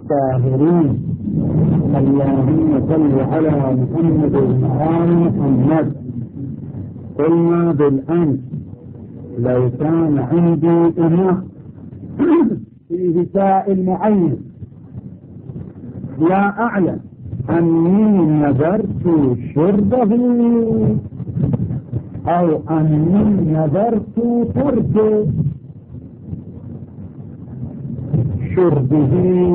الطاهرين. اللهم صل على محمد وآل محمد. قلنا بالأمس لو كان عندي إناء فيه سائل معين لا أعلم أني نذرت شربه أو أني نذرت ترك شربه،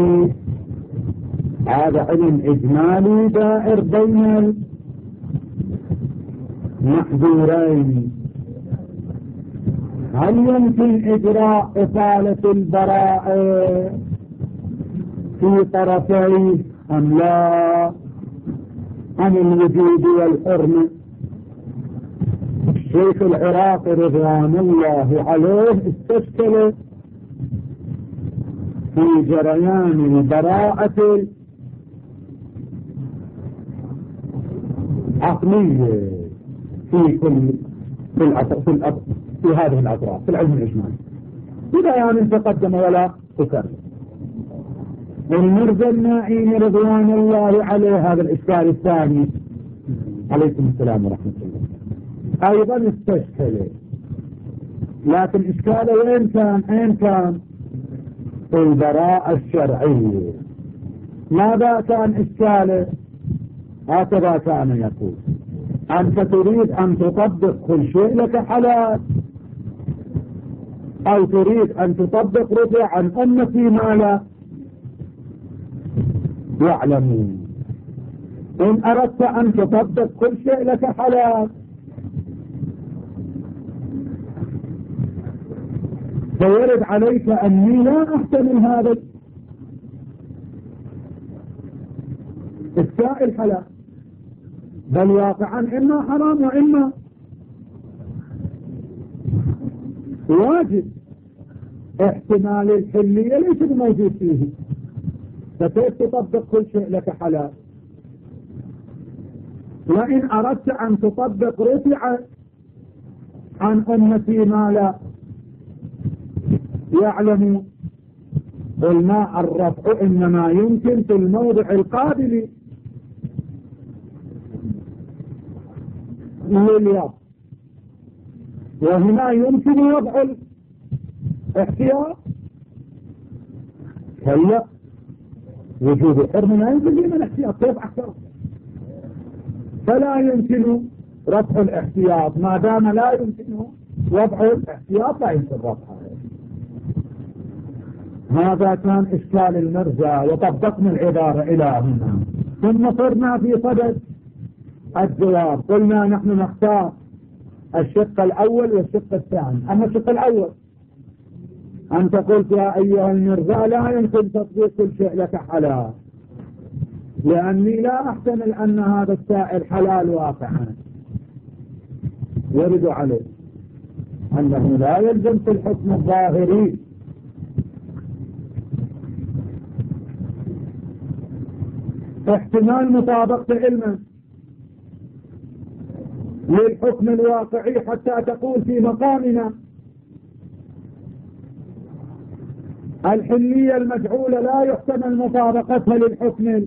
هذا علم إجمالي دائر بين المحذورين. هل يمكن إجراء إطالة البراءة في طرفيه أم لا، عن الوجود والحرمة؟ الشيخ العراقي رضوان الله عليه استشكل في جريان البراءة العقلية في هذه الأطراف في العلم الإجمالي ببيان تقدم ولا تكرر. المرجى النائين رضوان الله عليه هذا الإشكال الثاني عليكم السلام ورحمة الله أيضا استشكل، لكن إشكاله وين كان في البراءة الشرعية. ماذا كان إشكاله؟ هكذا كان يقول: أنت تريد أن تطبق كل شيء لك حلال، أو تريد أن تطبق رفع عن أمتي ما لا يعلمون. إن أردت أن تطبق كل شيء لك حلال فيرد عليك أني لا أحتمل هذا السائل حلال، بل واقعا إما حرام وإما واجب. احتمال الحلية ليس بموجود فيه، فكيف تطبق كل شيء لك حلال؟ وإن أردت أن تطبق رفع عن أمتي ما لا يعلم، قلنا الرفع إنما يمكن في الموضع القابل للوضع، وهنا يمكن وضع الاحتياط. هلا وجود الحرم لا يمكن من الاحتياط، كيف أكثر؟ فلا يمكن رفع الاحتياط، ما دام لا يمكن وضع الاحتياط لا يمكن رفعه. هذا كان إشكال المرجع، وطبقنا العبارة إلى هنا. ثم صرنا في صدد الجواب، قلنا نحن نختار الشق الأول والشق الثاني. أما الشق الأول أنت قلت يا أيها المرجع لا يمكن تطبيق كل شيء لك حلال، لأني لا أحتمل أن هذا السائل حلال واقعا. يرد عليه أنه لا يلزم في الحكم الظاهري احتمال مطابقة علما للحكم الواقعي حتى تقول في مقامنا الحلية المجعولة لا يحتمل مطابقتها للحكم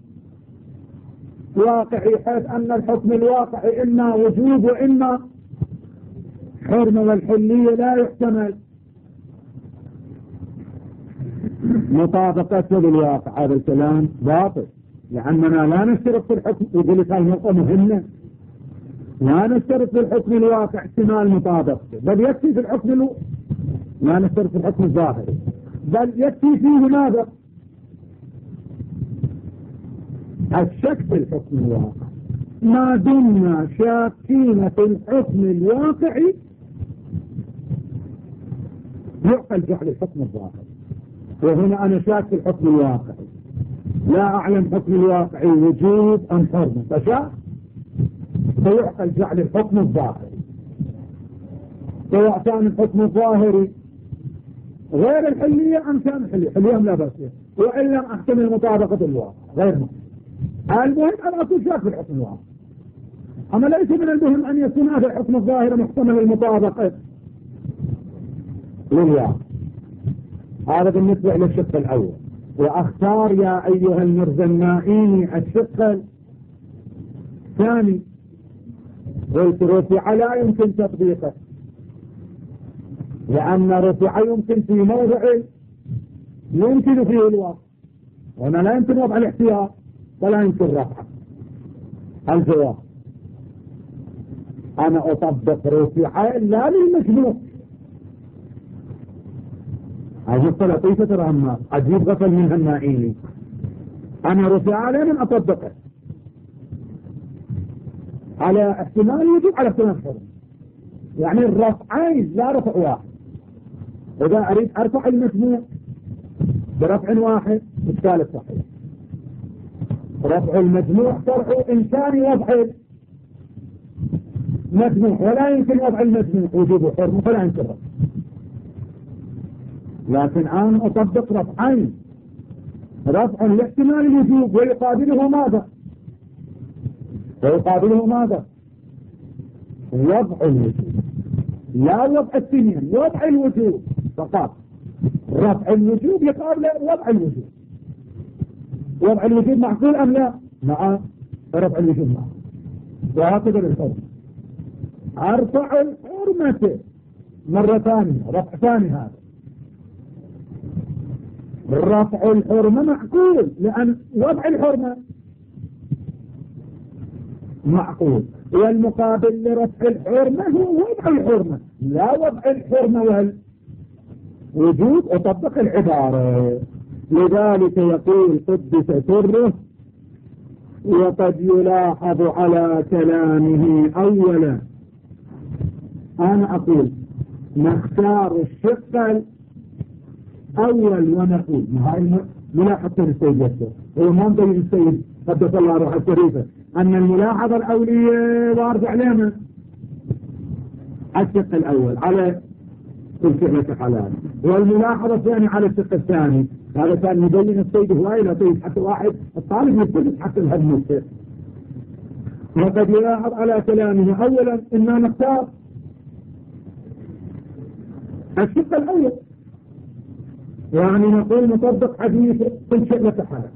الواقعي، حيث أن الحكم الواقعي إما وجوب وإما حرم، والحلية لا يحتمل مطابقتها للواقع. هذا الكلام باطل، لأننا لا نشترط في الحكم، يقول لك هذه نقطة مهمة، لا نشترط في الحكم الواقع احتمال مطابقته، بل يكفي في الحكم لا نشترط في الحكم الظاهري، بل يكفي فيه ماذا؟ الشك في الحكم الواقع. ما دمنا شاكين في الحكم الواقعي يعقل جعل الحكم الظاهري، وهنا أنا شاك في الحكم الواقعي، لا أعلم حكم الواقعي وجود أم حرم، فشاك فيعقل جعل الحكم الظاهري، سواء كان الحكم الظاهري غير الحلية أم كان الحلية، حلية لا بأس، وإن لم أحتمل مطابقة الواقع غير مهم. المهم أن أكون شاك في الحكم الواقع، أما ليس من المهم أن يكون هذا الحكم الظاهر محتمل المطابقة للواقع. هذا بالنسبة إلى الشق الأول. وأختار يا أيها المرزا النائيني الشق الثاني، قلت رفع لا يمكن تطبيقه، لأن رفع يمكن في موضع يمكن فيه الوضع، وأنا لا يمكن وضع الاحتياط ولا يمكن رفعه. الجواب أنا أطبق رفع لا للمجموع. هذه لطيفة ترى الناس عجيب غفل منها النائيني. أنا رفع لمن أطبقه على احتمال يجب على احتمال حرم، يعني الرفعين لا رفع واحد. إذا أريد أرفع المجموع برفع واحد إشكال صحيح، رفع المجموع شرع إمكان وضع المجموع ولا يمكن وضع المجموع وجوب حرم فلا يمكن رفع. لكن أنا أطبق رفعين، رفع لاحتمال الوجوب ويقابله ماذا؟ ويقابله ماذا؟ وضع الوجوب، لا وضع الثنين، وضع الوجوب فقط. رفع الوجوب يقابل وضع الوجوب. وضع الوجوب معقول أم لا؟ نعم، رفع الوجوب معقول. وهكذا للحرمة، أرفع الحرمة مرة ثانية، رفع ثاني. هذا رفع الحرمة معقول، لأن وضع الحرمة معقول، والمقابل لرفع الحرمة هو وضع الحرمة، لا وضع الحرمة والوجود. أطبق العبارة. لذلك يقول قدس سره: وقد يلاحظ على كلامه أولا. أنا أقول نختار الشق الأول ونقول هاي ملاحظة السيد يسر، هو ما مبين السيد قدس الله روح الشريفة أن الملاحظة الأولية وارد علينا الشق الأول على كل فعلة حلال، والملاحظة الثانية على الشق الثاني. هذا كان مبين السيد هواي لطيف حتى واحد الطالب يتفق حتى الهم الشيء. وقد يلاحظ على كلامه أولا إننا نختار الشق الأول، يعني نقول نطبق حديث كل فعلة حلال.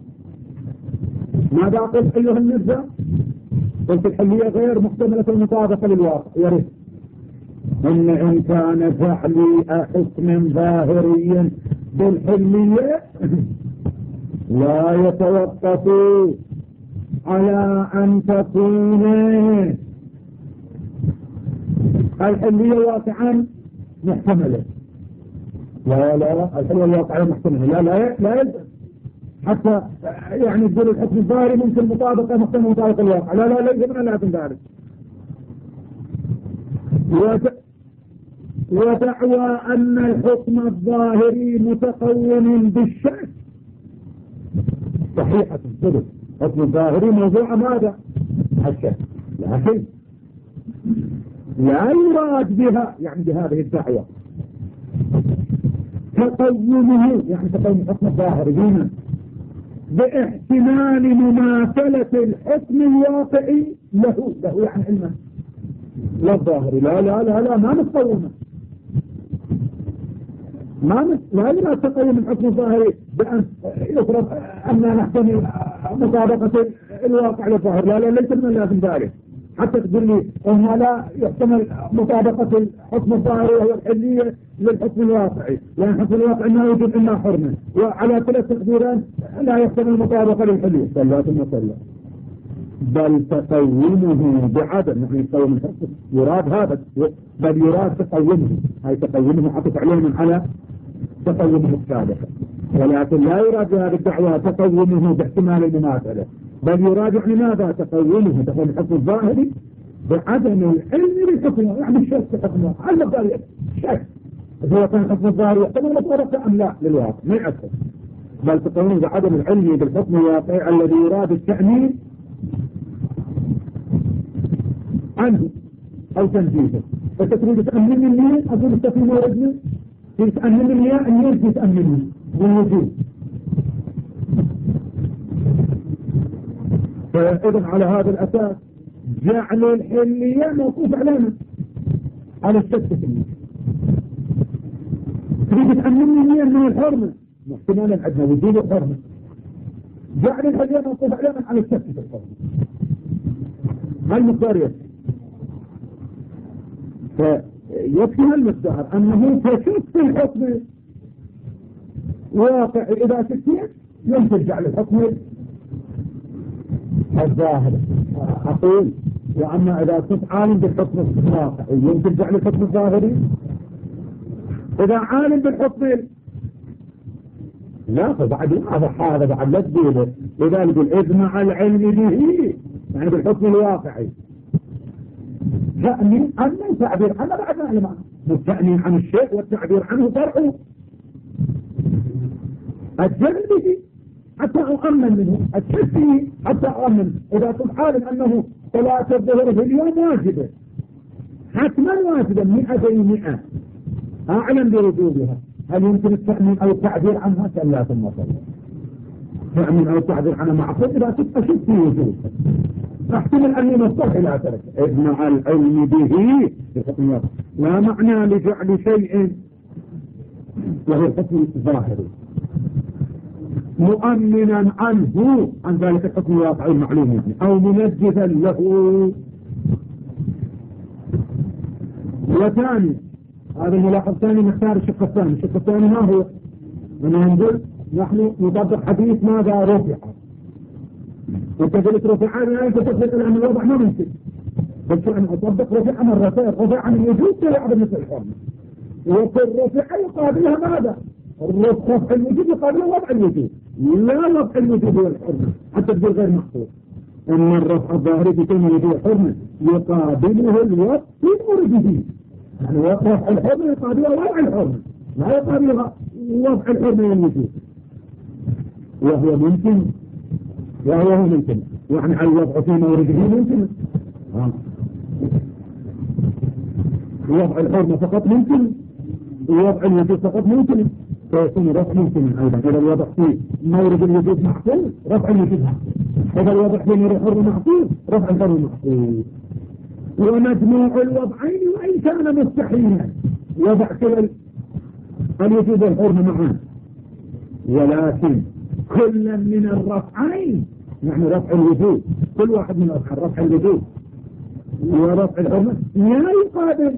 ماذا قلت أيها المرزا؟ قلت الحلية غير محتملة المطابقة للواقع. يا ريت إن كان تعليق حكم ظاهري بالحلية لا يتوقف على أن تكون الحلية واقعا محتملة. لا الحلية الواقعية محتملة، لا يلزم حتى يعني تقول الحكم الظاهري ممكن مطابقة محتمل مطابقة الواقع. لا يلزم أن لازم ذلك. ودعوى أن الحكم الظاهري متقوم بالشك صحيحة الصدق. الحكم الظاهري موضوع ماذا؟ الشك، لكن لا يراد بها يعني بهذه الدعوة تقومه، يعني تقوم الحكم الظاهري هنا باحتمال مماثلة الحكم الواقعي له يعني علما لا الظاهري. لا ما نتقومه، لا يراد تقوم الحكم الظاهري بأن يفرض أننا نحتمل مطابقة الواقع للظاهر. لا ليس من اللازم ذلك. حتى تقول لي أنها لا يحتمل مطابقة الحكم الظاهري وهو الحلية للحكم الواقعي، لأن الحكم الواقعي ما يوجد إلا حرمة، وعلى كلا التقديرات لا يحتمل مطابقة للحلية. صلى وسلم بل تقومه بعدم، نحن يقوم الحكم يراد هذا، بل يراد تقومه، هاي تقومه حطت عليهم على تقومه السابق، ولكن لا يراد هذه الدعوة تقومه باحتمال المماثلة، بل يراد يعني ماذا؟ تقومه تقوم الحكم الظاهري بعدم العلم بالحكم، يعني الشك في حكمه علق ذلك الشك هو كان الحكم الظاهري يحتمل مطابقة أم لا للواقع، ما يأثر، بل تقومه بعدم العلم بالحكم الواقعي الذي يراد التأمين عنه أو تنزيله. فتريد تأمين المياه، أقول السفينة ورجل تريد تأمين المياه، الناس تأمينه بالوجود. فإذن على هذا الأساس جعل الحلية موقوف علينا على الشك في المياه. تريد تأمين المياه من الحرمة، احتمالا عندنا وجود الحرمة جعل الهدية موقوف علينا على الشك في الحرمة هالمقدار يكفي فيكفي هالمقدار أنه تشك في الحكم واقع إذا شكيت يمكن جعل الحكم الظاهر أقول وأما إذا كنت عالم بالحكم الواقعي يمكن جعل الحكم الظاهري إذا عالم بالحكم لا فبعد هذا بعد لا تقوله إذا نقول إذ مع العلم به يعني بالحكم الواقعي تأمين أن التعبير عنه بعد ما علم التأمين عن الشيء والتعبير عنه فرعه الجهل به حتى أؤمن منه التشفي حتى أؤمن إذا كنت عالم أنه صلاة الظهر في اليوم واجبة حتما واجبة 100% أعلم بوجوبها هل يمكن التأمين أو التعبير عنها كلا ثم صلى تأمين أو التعبير عنها معقول إذا كنت أشك في وجوبها احتمل أن يمصح لا ترك إذ مع العلم به لا معنى لجعل شيء وهو الحكم الظاهري مؤمنا عنه عن ذلك الحكم الواقعي المعلوم يعني أو منجزا له. وثاني هذا الملاحظ الثاني نختار الشق الثاني. الشق الثاني ما هو؟ نقول نحن نطبق حديث ماذا رفع انت قلت رفع لا انت تطلق عن الوضع ما ممكن بس أن أطبق رفع مرتين رفع عن الوجود تلعب مثل الحرمة وكل رفع يقابلها ماذا؟ رفع الوجود يقابلها وضع الوجود لا وضع الوجود هو الحرمة حتى تقول غير محفوظ أن الرفع الظاهري بكون وجود الحرمة يقابله الوضع في مرجه يعني رفع الحرمة يقابلها وضع الحرمة لا يقابلها وضع الحرمة والوجود وهو ممكن ممكن يعني الوضع في مورده ممكن وضع الحرمة فقط ممكن ووضع الوجود فقط ممكن فيكون رفع ممكن أيضا إذا الوضع في مورد الوجود محفوظ رفع الوجود إذا الوضع في مورد الحرمة محفوظ رفع الحرمة محفوظ ومجموع الوضعين وإن كان مستحيلا وضع كل الوجود والحرمة معا ولكن كل من الرفعين يعني رفع الوجود كل واحد من الأفعال رفع الوجود ورفع الحرمة لا يقابل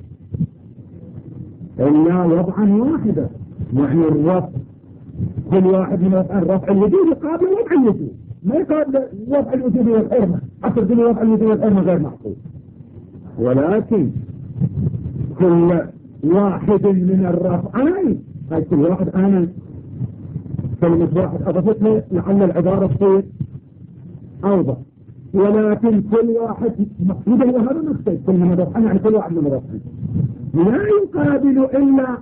إلا وضعا واحدا يعني الرفع كل واحد من الأفعال رفع الوجود يقابل وضع الوجود ما يقابل وضع الوجود والحرمة حتى تقول وضع الوجود والحرمة غير محفوظ ولكن كل واحد من الرفعين هاي كل واحد أنا كلمة واحد أضفت له لعل العبارة تصير أوضح ولكن كل واحد مقصوده هو هذا المقصود كل من رفعين يعني كل واحد من رفعين لا يقابل إلا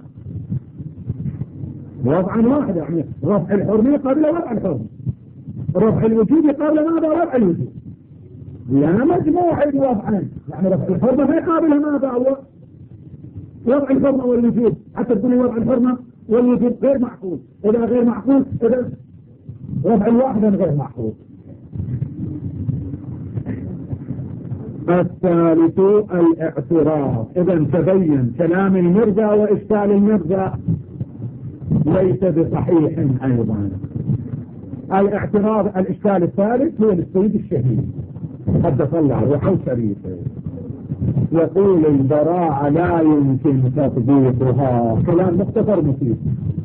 وضعا واحدا يعني رفع الحرمة يقابل وضع الحرمة رفع الوجود يقابل ماذا وضع الوجود لا مجموع الوضعين يعني رفع الحرمة ما يقابل ماذا هو وضع الحرمة والوجود حتى تقول وضع الحرمة والوجود غير محفوظ إذا غير محفوظ إذا رفع الواحد غير محفوظ. الثالث الاعتراض. إذا تبين كلام المرجى وإشكال المرجى ليس بصحيح أيضا. الاعتراض الإشكال الثالث هو للسيد الشهيد قدس الله روحه شريفه يقول البراءة لا يمكن تطبيقها كلام مختصر مفيد.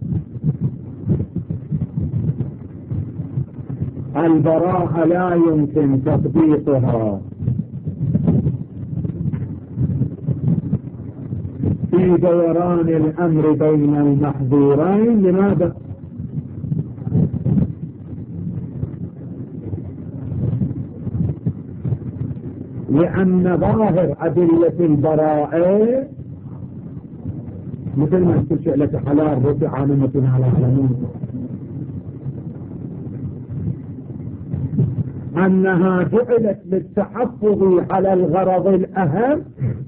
البراءة لا يمكن تطبيقها في دوران الأمر بين المحظورين. لماذا؟ لأن ظاهر أدلة البراءة مثل ما كل شيء لك حلال رفع عامة على علمين أنها جعلت للتحفظ على الغرض الأهم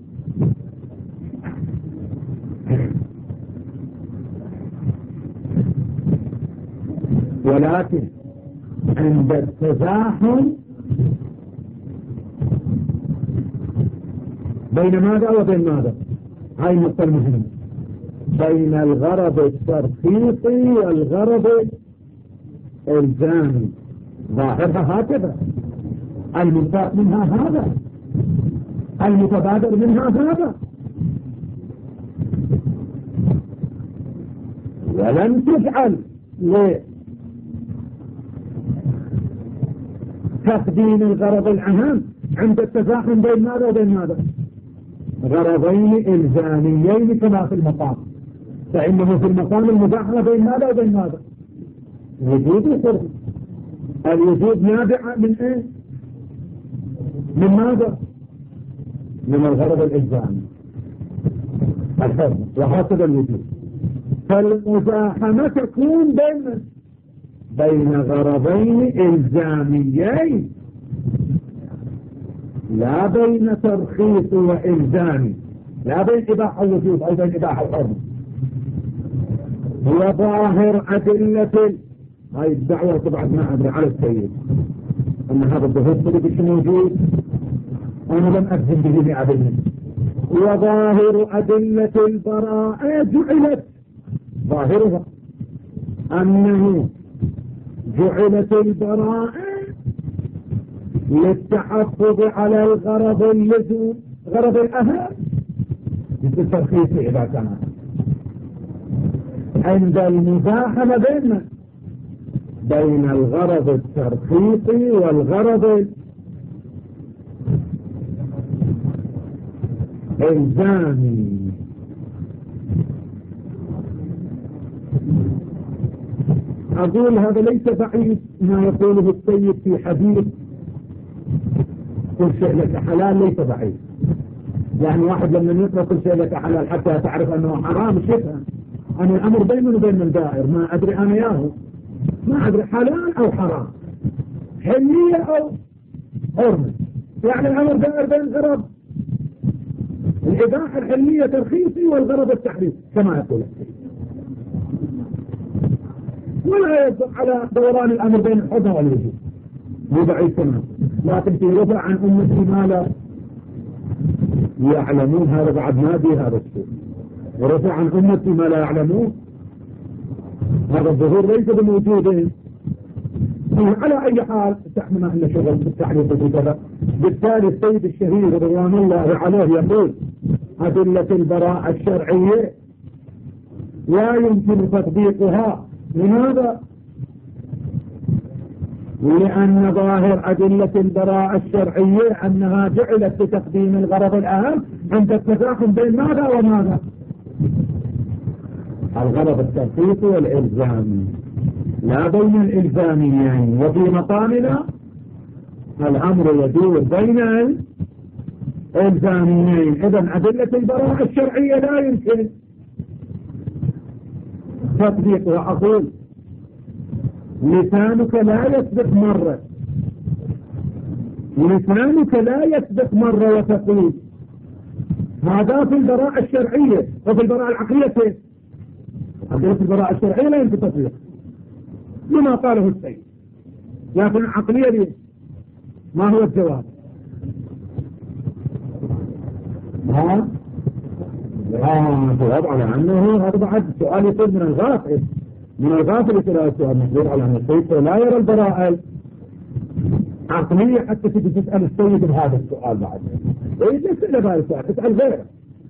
ولكن عند التزاحم بين ماذا وبين ماذا؟ هاي النقطة المهمة. بين الغرض الترخيصي والغرض الإلزامي. ظاهرها هكذا، المنتهى منها هذا، المتبادر منها هذا، ولم تفعل لتقديم الغرض الأهم عند التزاحم بين ماذا وبين ماذا؟ غرضين إلزاميين كما في المقام، فإنه في المقام المزاحمة بين ماذا وبين ماذا؟ وجود الفرق. الوجود نابع من ايه؟ من ماذا؟ من الغرض الإلزامي الحرمة، وهكذا الوجود. فالمزاحمة تكون بين غرضين إلزاميين، لا بين ترخيص وإلزامي، لا بين إباحة الوجود أو بين إباحة الحرمة. هو ظاهر أدلة هاي الدعوة طبعا ما أدري على السيد أن هذا الظهور مش موجود، أنا لم أجزم به 100%. وظاهر أدلة البراءة جعلت ظاهرها أنه جعلت البراءة للتحفظ على الغرض اللزوم، غرض الأهم مثل الترخيص إذا كان عند المزاحمة بين الغرض الترخيصي والغرض الإلزامي. أقول هذا ليس بعيد ما يقوله السيد في حديث كل شيء لك حلال، ليس بعيد. يعني واحد لما يقرأ كل شيء لك حلال حتى تعرف أنه حرام شبه، أنا الأمر بينه وبين الدائر ما أدري أنا ياهو، ما أدري حلال أو حرام، حلية أو حرمة، يعني الأمر دائر بين غرض الإباحة الحلية ترخيصي والغرض التحريم كما يقول السيد، ولا يصدق على دوران الأمر بين الحرمة والوجوب، مو بعيد تمام. لكن في رفع عن أمتي ما لا يعلمون، هذا بعد ما بي هذا الشيء، ورفع عن أمتي ما لا يعلمون، هذا الظهور ليس بموجودين. على أي حال تحمل أن شغل بالتحريف وكذا. بالتالي السيد الشهير رضوان الله عليه يقول أدلة البراءة الشرعية لا يمكن تطبيقها. لماذا؟ لأن ظاهر أدلة البراءة الشرعية أنها جعلت لتقديم الغرض الأهم عند التزاحم بين ماذا وماذا؟ الغرض الترخيصي والإلزامي، لا بين الإلزاميين. وفي مقامنا الأمر يدور بين الإلزاميين. إذن أدلة البراءة الشرعية لا يمكن تطبيقها. أقول لسانك لا يسبق مرة، لسانك لا يسبق مرة وتقول هذا في البراءة الشرعية، وفي البراءة العقلية كيف؟ أدلة البراءة الشرعية لا يمكن تطبيق لما قاله السيد، لكن العقلية ليه؟ ما هو الجواب؟ جواب على أنه هذا بعد سؤال يصير من الغافل، من الغافل يصير هذا السؤال محضور على أن السيد لا يرى البراءة عقلية حتى تجي تسأل السيد بهذا السؤال بعد. إيه تسأل بهذا السؤال، تسأل غيره.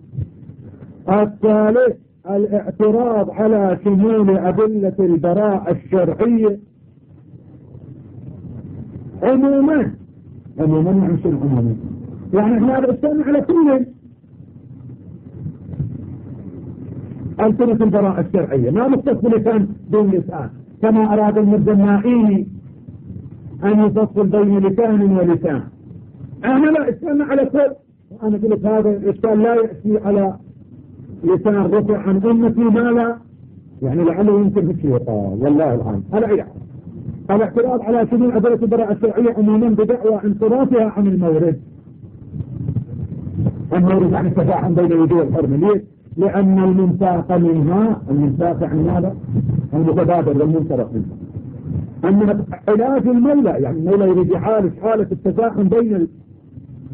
الثالث الاعتراض على شمول أدلة البراءة الشرعية عموما. عموما يعني شنو عموما؟ يعني احنا نستمع على كل ألسنة البراءة الشرعية، ما متصل لسان دون لسان، كما أراد المجمعين أن يفصل بين لسان ولسان. أنا لا استمع على كل، وأنا قلت هذا الإشكال لا يأتي على لسان رفع عن أمتي ما لا، يعني لعله يمكن في يقال والله العالم. على أي حال الاعتراض على شمول أدلة البراءة الشرعية عموما بدعوى انصرافها عن المورد. المورد عن التفاحم بين وجوه الحرمة. ليه؟ لأن المنساق منها، المنساق عن هذا المتبادر والمنصرف منها، أن علاج المولى، يعني المولى يريد يعالج حالة التفاحم بين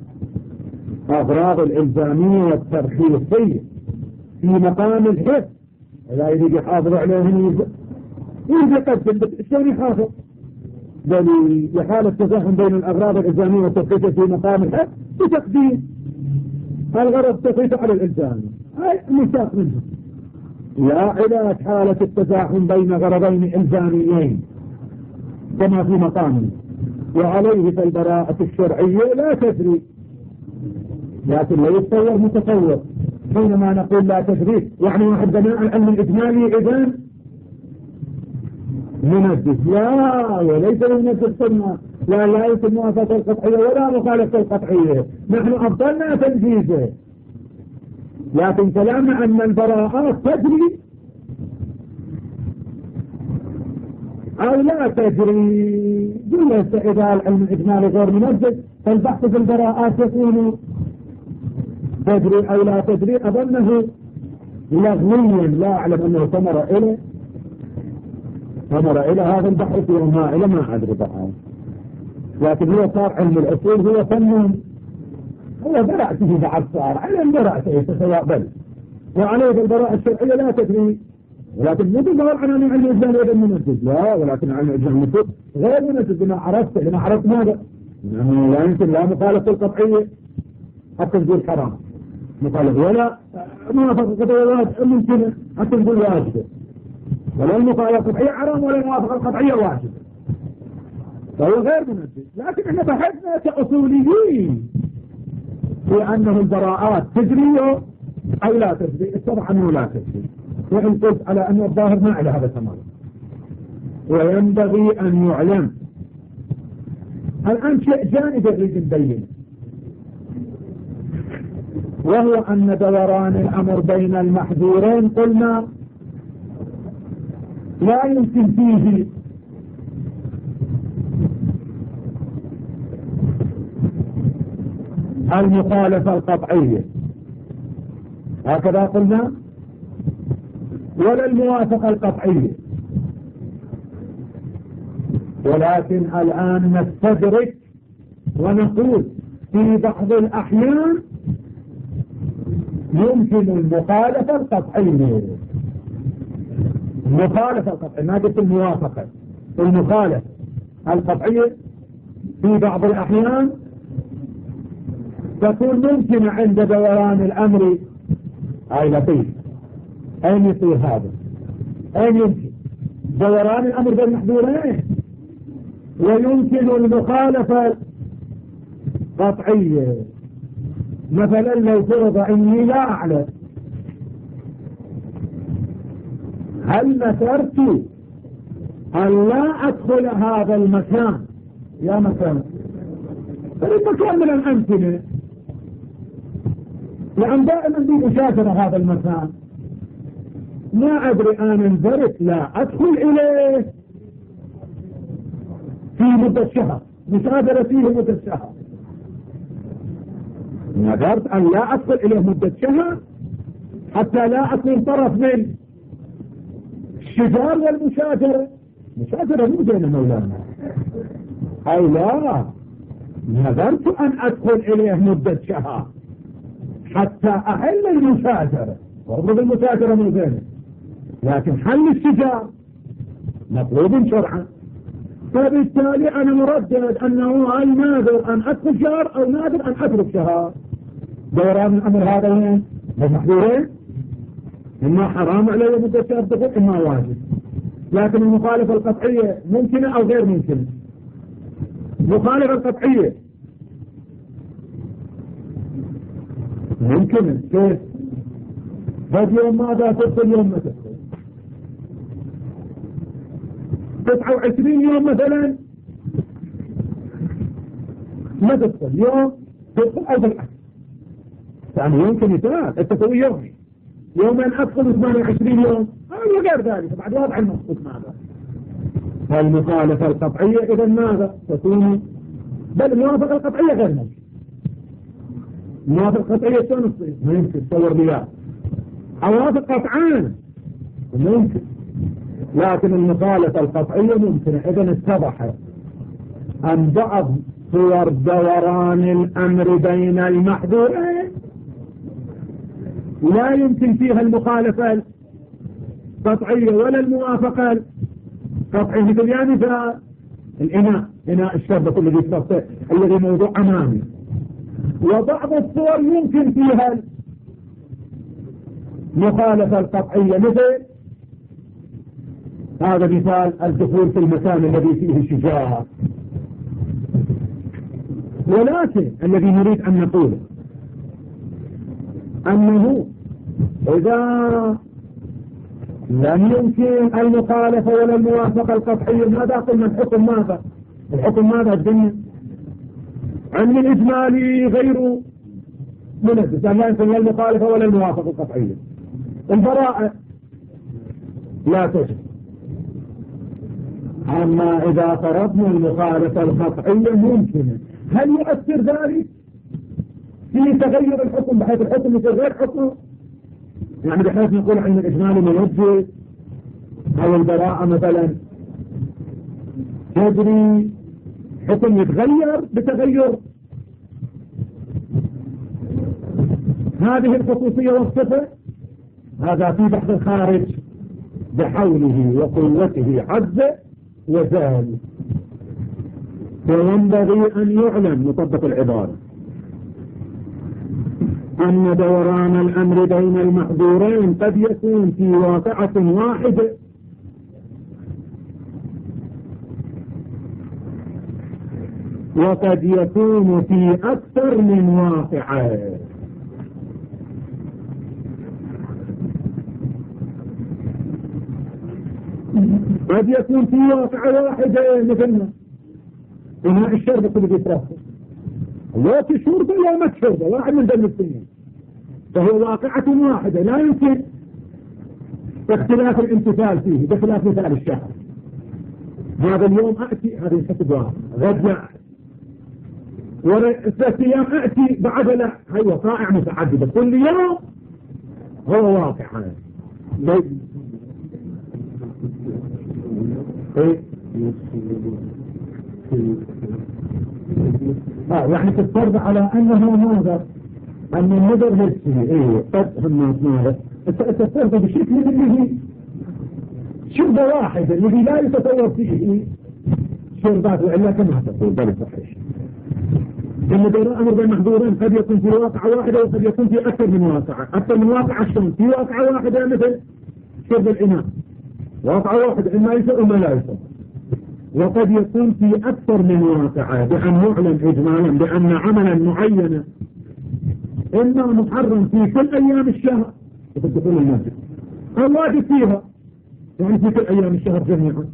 الأغراض الإلزامية والترخيصية في مقام الحفظ لا يريد يحافظ عليهم يريد يقدم، شلون يحافظ؟ بل بحالة تزاحم بين الأغراض الإلزامية والتفريط في مقام الحد بتقديم الغرض تفريط على الإلزام، هاي مشاق منها. لا علاج حالة التزاحم بين غرضين إلزاميين كما في مقامه، وعليه فالبراءة الشرعية لا تجري، لكن لا يتصور متصور حينما نقول لا تجري يعني واحد بناء العلم الإجمالي إذن منجز، لا وليس منجز قلنا لا يمكن موافقة القطعية ولا مخالفة القطعية، نحن أفضلنا تنجيزه، لكن كلامنا أن البراءات تجري أو لا تجري جلس إذا العلم الإجمالي غير منجز فالبحث في البراءات يكون تجري أو لا تجري. أظنه لغويا لا أعلم أنه ثمر إلى هذا البحث وما إلى ما أدري بقى، لكن هو صار علم الأصول هو فنون، هو براءته بعد صار علم براءته يتسوى بل، وعليه بالبراءة الشرعية لا تجري، ولكن مو بالظاهر عن علم الإجمالي غير منجز، لا ولكن علم الإجمالي غير منجز لما عرفت ماذا؟ يعني لا يمكن لا مخالفة القطعية حتى تقول حرام مخالفة، ولا موافقة القطعية ممكن حتى تقول واجبة، ولا المخالفة القطعية حرام ولا الموافقة القطعية واجبة، فهو غير منجز. لكن احنا بحثنا كأصوليين في أنه البراءات تجري أو لا تجري، اتضح أنه لا تجري، وإن قلت على أن الظاهر ما على هذا تمام، وينبغي أن يعلم. الآن شيء جانب يريد نبينه، وهو أن دوران الأمر بين المحذورين قلنا لا يمكن فيه المخالفة القطعية، هكذا قلنا، ولا الموافقة القطعية، ولكن الآن نستدرك ونقول في بعض الأحيان يمكن المخالفة القطعية، المخالفة القطعية ما قلت الموافقة، المخالفة القطعية في بعض الأحيان تكون ممكنة عند دوران الأمر. هاي لطيف، أين يصير هذا؟ أين يمكن دوران الأمر بين محذورين ويمكن المخالفة قطعية؟ مثلا لو فرض إني لا أعلم، هل نثرت أن لا أدخل هذا المكان يا مكان؟ فالمكان من الأمثلة، لأن دائما دي مشاجرة هذا المكان، ما أدري أنا انذرت لا أدخل إليه في مدة شهر، مشاجرة فيه مدة شهر، نذرت أن لا أدخل إليه مدة شهر حتى لا أكون طرف من الشجار والمشاجرة. مشاجرة مو زينة مولانا، أي لا، نذرت أن أدخل إليه مدة شهر حتى أحل المشاجرة، وأضرب المشاجرة مو زينة، لكن حل الشجار مطلوب شرعا، فبالتالي أنا مردد أنه هل نادر أن أدخل شهر أو نادر أن أترك شهر. دوران الأمر هذا وين؟ بالمحذورين، إما حرام عليه مدة شهر دخول إما واجب، لكن المخالفة القطعية ممكنة أو غير ممكنة؟ المخالفة القطعية ممكنة، كيف؟ هذا يوم ماذا تدخل يوم ما تدخل 29 يوم مثلا ما تدخل يوم تدخل أو بالعكس، يعني يمكن يتنال التسوي يومي، يومين أدخل 28 يوم أو غير ذلك، بعد وضع المقصود ماذا؟ فالمخالفة القطعية إذا ماذا تكون؟ بل الموافقة القطعية غير ممكن. الموافقة القطعية شلون تصير؟ ما يمكن تصور بيها موافق قطعان ممكن، لكن المخالفة القطعية ممكن. إذن اتضح أن بعض صور دوران الأمر بين المحذورين لا يمكن فيها المخالفة قطعية ولا الموافقة القطعية. مثل يعني مثال إناء الشربة الذي موضوع أمامي، وبعض الصور يمكن فيها المخالفة القطعية، مثل هذا مثال الدخول في المكان الذي فيه شجاع. ولكن الذي نريد أن نقوله أنه إذا لم يمكن المخالفة ولا الموافقة القطعية، ماذا قلنا الحكم؟ الحكم ماذا الدنيا؟ علم الإجمالي غير منفذ، لا يمكن لا المخالفة ولا الموافقة القطعية. البراءة لا تجب. أما إذا فرضنا المخالفة القطعية ممكنة، هل يؤثر ذلك في تغير الحكم بحيث الحكم يصير غير حكم؟ يعني بحيث نقول علم الإجمالي منجز أو البراءة مثلا تجري حكم يتغير بتغير هذه الخصوصية والصفة. هذا في بحث الخارج بحوله وقوته عز وجل. وينبغي أن يعلم مطبق العبارة أن دوران الأمر بين المحظورين قد يكون في واقعة واحدة وقد يكون في أكثر من واقعة. قد يكون في واقعة واحدة مثلنا إناء الشربة اللي بيترفض الوقت شربة لا ما تشربة واحد من دم السنين، فهو واقعة واحدة لا يمكن اختلاف الامتثال فيه بخلاف مثال الشهر. هذا اليوم أأتي هذه الحسب واحد، غد لا، ثلاث أيام أأتي بعد لا، هي وقائع متعددة كل يوم هو واقع. يعني تفترض على أنه ماذا؟ أن النظر هالشيء قد هم ماذا؟ تفترض بشكل اللي شربة واحد الذي لا يتصور فيه شربات وإلا كما تقول بل صحيح. إن دور أمر بين محظورين قد يكون في واقعة واحدة وقد يكون في أكثر من واقعة. أكثر من واقعة شلون؟ في واقعة واحدة مثل شرب الإناء واقعة واحدة إما يسر وما لا يسر، وقد يكون في أكثر من واقعة بأن يعلم إجمالا بأن عملا معينا إما محرم في كل أيام الشهر في الدخول المسجد أو واجب فيها يعني في كل أيام الشهر جميعا.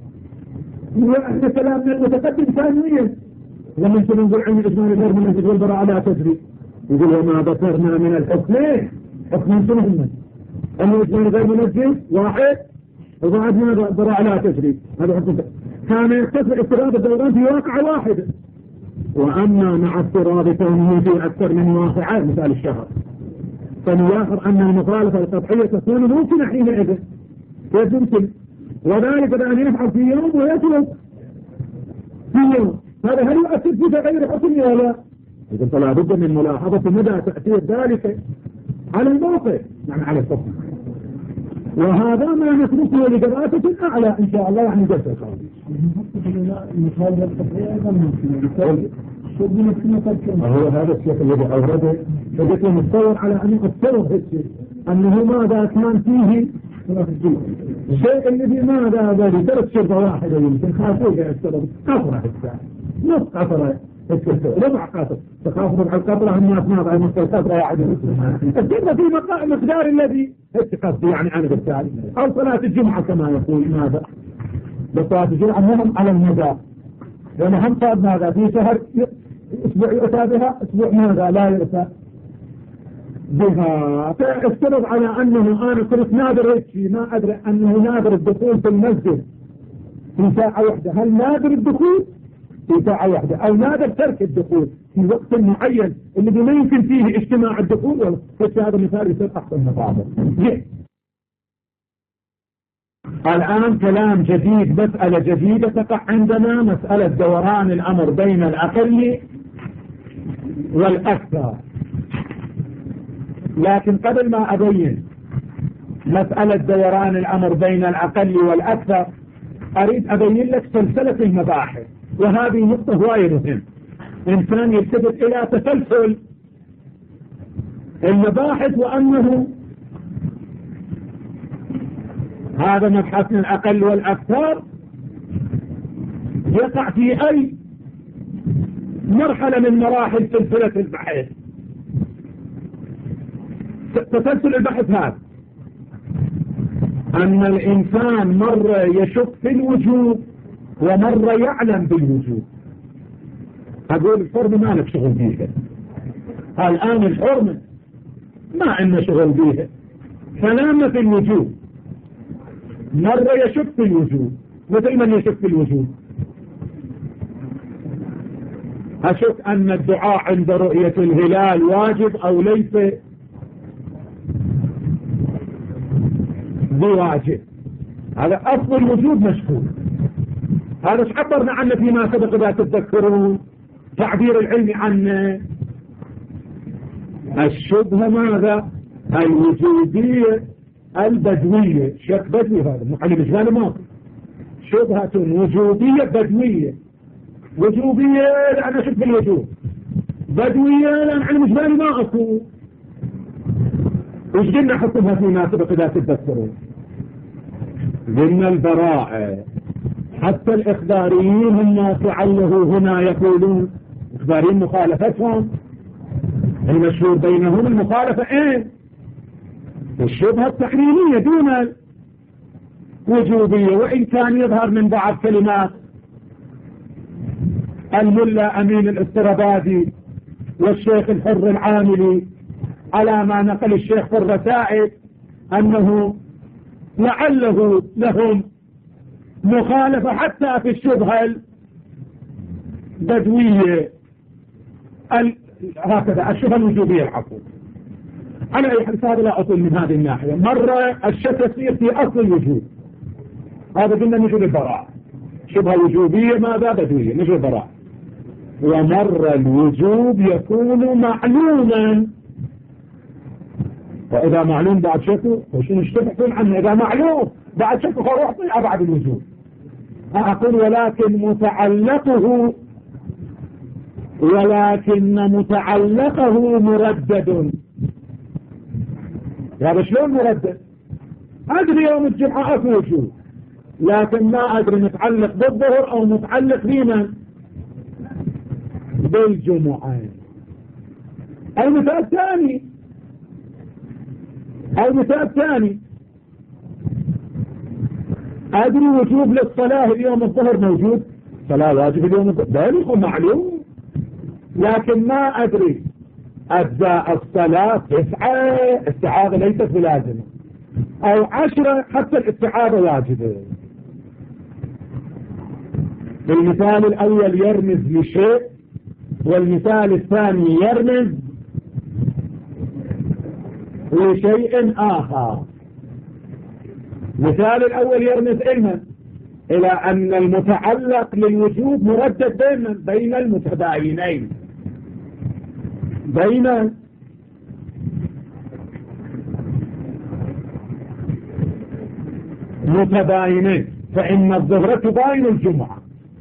وإحنا كلامنا المتقدم ثانيا لما نقول عن الإجمال غير منجز والبراءة لا تجري، يقول وما ذكرنا من الحكمين حكم سنهن أن الإجمال غير منجز واحد وبعد ما براءة لا تجري. هذا حكم كان يختصر افتراض الدوران في واقعة واحدة. وأما مع افتراض كونه في أكثر من واقعة مثال الشهر فنلاحظ أن المخالفة القطعية تكون ممكنة حينئذ كيف يمكن، وذلك بأن يفعل في يوم ويترك في يوم. هذا هل يؤثر في تغير حكمه ولا لا؟ إذن فلا بد من ملاحظة مدى تأثير ذلك على الموقف يعني على الحكم. وهذا ما نتركه لدراسة أعلى إن شاء الله يعني جلسة الخارج. المخالفة القطعية أيضا ممكن هو هذا الشيء الذي أورده فجأة متصور على أن أتصور أنه ماذا كان فيه الشيء الذي ماذا ذلك درس شرطة واحدة يمكن خافوه السبب قطرة نص قطرة ربع قطرة تخاف ربع القطرة الناس ماذا نص القطرة واحدة الشرطة في مقدار الذي قصدي يعني أنا بالتالي أو صلاة الجمعة كما يقول ماذا بصلاة الجمعة مهم على المدى لأن هم صار ماذا في شهر أسبوع يؤتى بها أسبوع ماذا لا يؤتى بها. فافترض على أنه أنا كنت نادر هيك ما أدري أنه نادر الدخول في المسجد في ساعة واحدة. هل نادر الدخول في ساعة واحدة أو نادر ترك الدخول في وقت معين اللي ما يمكن فيه اجتماع الدخول؟ هذا مثال يصير أحسن مطابق. الآن كلام جديد مسألة جديدة تقع عندنا مسألة دوران الأمر بين الأقل والأكثر. لكن قبل ما أبين مسألة دوران الأمر بين الأقل والأكثر، أريد أبين لك سلسلة المباحث، وهذه نقطة وايد مهم. إنسان يلتفت إلى تسلسل المباحث، وأنه هذا مبحث من الأقل والأكثر يقع في أي مرحلة من مراحل سلسلة البحث. تسلسل البحث هذا أن الإنسان مرة يشك في الوجود ومرة يعلم بالوجود. أقول الحرمة ما لك شغل بيها، الآن الحرمة ما عندنا شغل بيها، كلامنا في الوجود. مرة يشك في الوجود، مثل من يشك في الوجود؟ أشك أن الدعاء عند رؤية الهلال واجب أو ليس بواجب، هذا أصل الوجود مشكوك. هذا عبرنا عنه فيما سبق إذا تتذكرون، تعبير العلم عنه. الشبهة ماذا؟ الوجودية البدوية، شك بدوي، هذا محل مجال ماضي، شبهة وجودية بدوية. وجوبية لأن أشك بالوجود، بدوية لأن علم مجال ما أكو. وش قلنا حكمها فيما سبق إذا تتذكرون؟ قلنا البراءة. حتى الإخباريين هم فعله هنا يقولون إخباريين مخالفتهم المشهور بينهم المخالفة ايه؟ الشبهة التحريمية دون الوجوبية. وإن كان يظهر من بعض كلمات الملا أمين الاسترابادي والشيخ الحر العاملي على ما نقل الشيخ في الرسائل أنه لعله لهم مخالفة حتى في الشبهة البدوية هكذا الشبهة الوجوبية العفو. على أي حال هذا لا أصل من هذه الناحية. مرة الشك يصير في أصل الوجود، هذا قلنا نجل البراءة، شبهة وجوبية ماذا بدوية نجل البراءة. ومرة الوجوب يكون معلوما، وإذا معلوم بعد شكو وشو نشتبحون عنه؟ إذا معلوم بعد شكو خروح طيعة بعد الوجوب. أقول ولكن متعلقه مردد. هذا شلون مردد؟ أدري يوم الجمعة أكو وجوب، لكن ما أدري متعلق بالظهر أو متعلق بمن؟ بالجمعة. المثال الثاني أدري وجوب للصلاة اليوم الظهر موجود، صلاة واجب اليوم الظهر ذلك معلوم، لكن ما أدري أجزاء الصلاة 9 استعاذة ليست بلازمة أو 10 حتى الاستعاذة واجبة. المثال الأول يرمز لشيء، والمثال الثاني يرمز لشيء آخر. المثال الأول يرمز إلى أن المتعلق للوجوب مردد بين المتباينين، بين متباينين، فإن الظهر تباين الجمعة.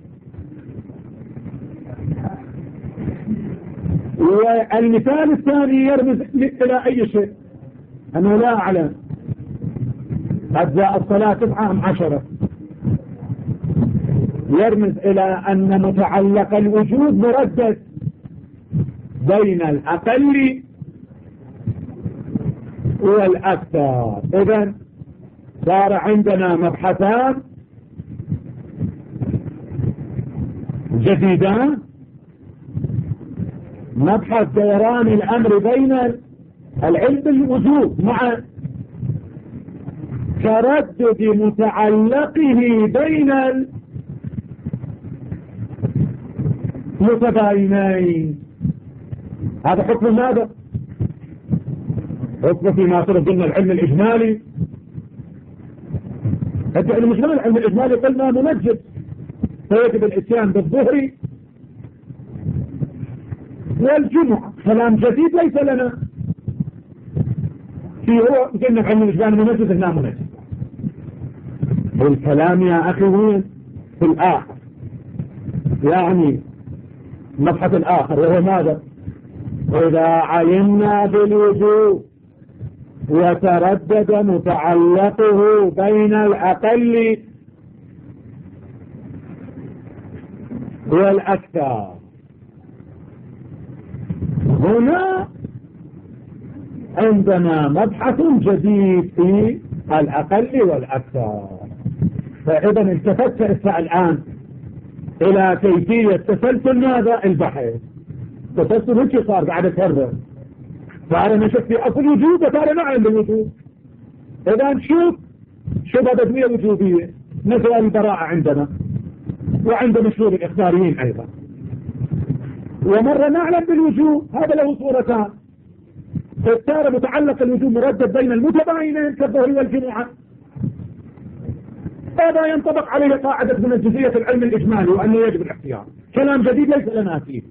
والمثال الثاني يرمز إلى أي شيء؟ أنه لا أعلم أجزاء الصلاة 9 أم 10، يرمز إلى أن متعلق الوجود مردد بين الأقل والأكثر. إذن صار عندنا مبحثان جديدان، مبحث دوران الأمر بين العلم بالوجود مع تردد متعلقه بين المتباينين. هذا حكم ماذا؟ حكم فيما صرف ضمن العلم الإجمالي. العلم الإجمالي قلنا منجد، فيجب الاتيان بالظهر والجمعة. كلام جديد ليس لنا. في هو قلنا علم الإجمال منجز هنا منجز. الكلام يا أخي وين في الآخر، يعني مبحث الآخر وهو ماذا؟ إذا علمنا بالوجوب وتردد متعلقه بين الأقل والأكثر، هنا عندنا مبحث جديد في الأقل والأكثر. فإذا التفت الآن إلى كيفية تسلسل ماذا؟ البحث. تسلسل هيك صار قاعد يتهرب، صار نشوف في أصل وجود وصار نعلم بالوجود. إذا نشوف شبهة بدوية وجودية مثل البراءة عندنا، وعند مشهور الإخباريين أيضا. ومرة نعلم بالوجود، هذا له صورتان، فالتارة متعلق الوجود مردد بين المتباينين كالظهر والجمعة، هذا ينطبق عليه قاعدة من الجزئية في العلم الإجمالي وأنه يجب الاختيار، كلام جديد ليس لنا فيه.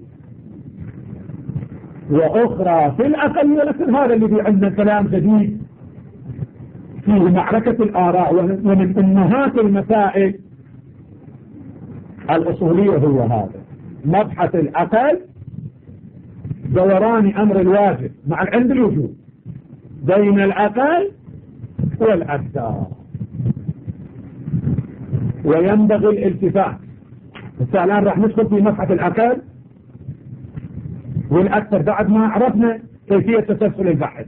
وأخرى في الأقل ولكن هذا الذي عندنا كلام جديد فيه معركة الآراء، ومن أمهات المسائل الأصولية هو هذا مبحث الأقل، دوران أمر الواجب مع العلم بالوجود بين الأقل والأكثر. وينبغي الالتفات. الآن راح ندخل في مبحث الأقل والأكثر بعد ما عرفنا كيفية تسلسل البحث.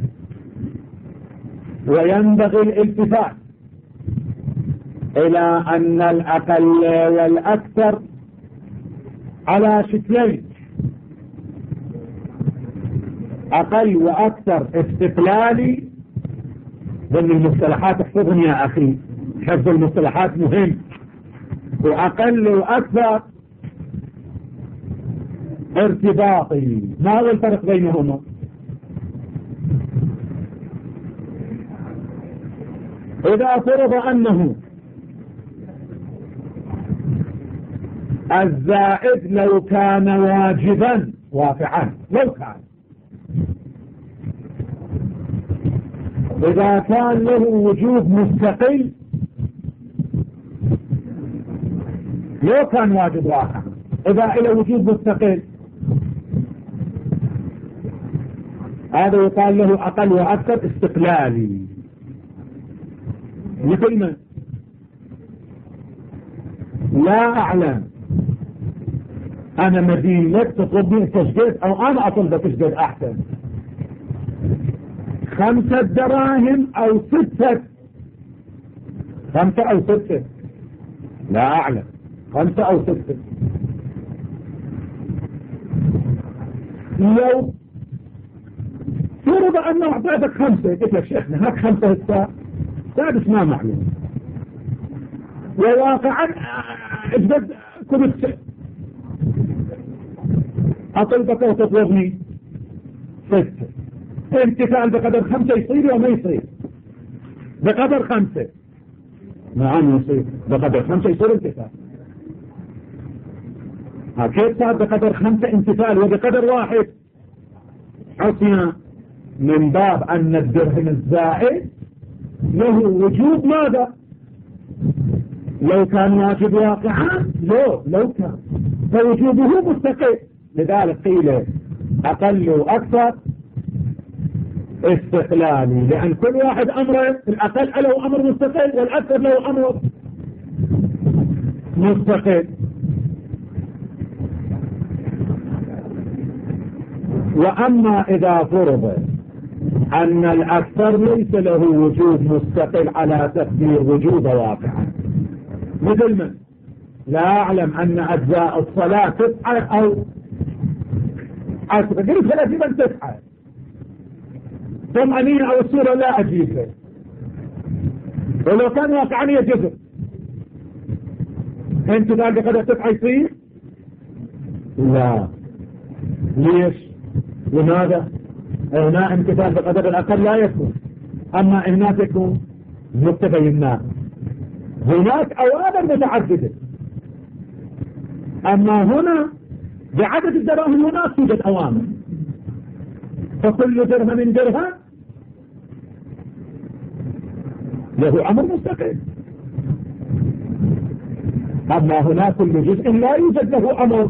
وينبغي الالتفات إلى أن الأقل والأكثر على شكلين: أقل وأكثر استقلالي. ضمن المصطلحات احفظهم يا أخي، حفظ المصطلحات مهم. وأقل وأكثر ارتباطي. ما هو الفرق بينهما؟ إذا فرض أنه الزائد لو كان واجبا واقعا، لو كان إذا كان له وجوب مستقل، لو كان واجب واقعا، إذا له وجوب مستقل هذا يقال له أقل وأكثر استقلالي. مثل ما لا أعلم أنا مدين لك تطلبني تسجد، أو أنا أطلبك تسجد أحسن 5 دراهم أو 6، 5 أو 6، لا أعلم 5 أو 6. لو فرض أنه أعطيتك 5، قلت لك شيخنا هاك 5 هسه سادس ما معلوم، وواقعا اجبد كنت أطلبك وتطلبني 6. امتثال بقدر 5 يصير وما يصير؟ بقدر 5 نعم يصير، بقدر 5 يصير امتثال. كيف صار بقدر 5 امتثال وبقدر 1 عصيان؟ من باب أن الدرهم الزائد له وجوب ماذا؟ لو كان واجب واقعا، لو كان فوجوبه مستقل. لذلك قيل أقل وأكثر استقلالي، لأن كل واحد أمره، الأقل له أمر مستقل والأكثر له أمر مستقل. وأما إذا فرض أن الأكثر ليس له وجود مستقل على تقدير وجوب واقعا، مثل من لا أعلم أن أجزاء الصلاة 9 أو 10، قلت 30 من 9 طمأنينة أو السورة لا أجيبها، ولو كان واقعا يجب أنت قال بقدر 9 يصير؟ لا. ليش؟ لماذا؟ هنا امتثال بقدر الأقل لا يكون، أما هناك يكون متبينات، هناك أوامر متعددة، أما هنا بعدد الدراهم هناك توجد أوامر، فكل درهم من درهم له أمر مستقل. أما هنا كل جزء لا يوجد له أمر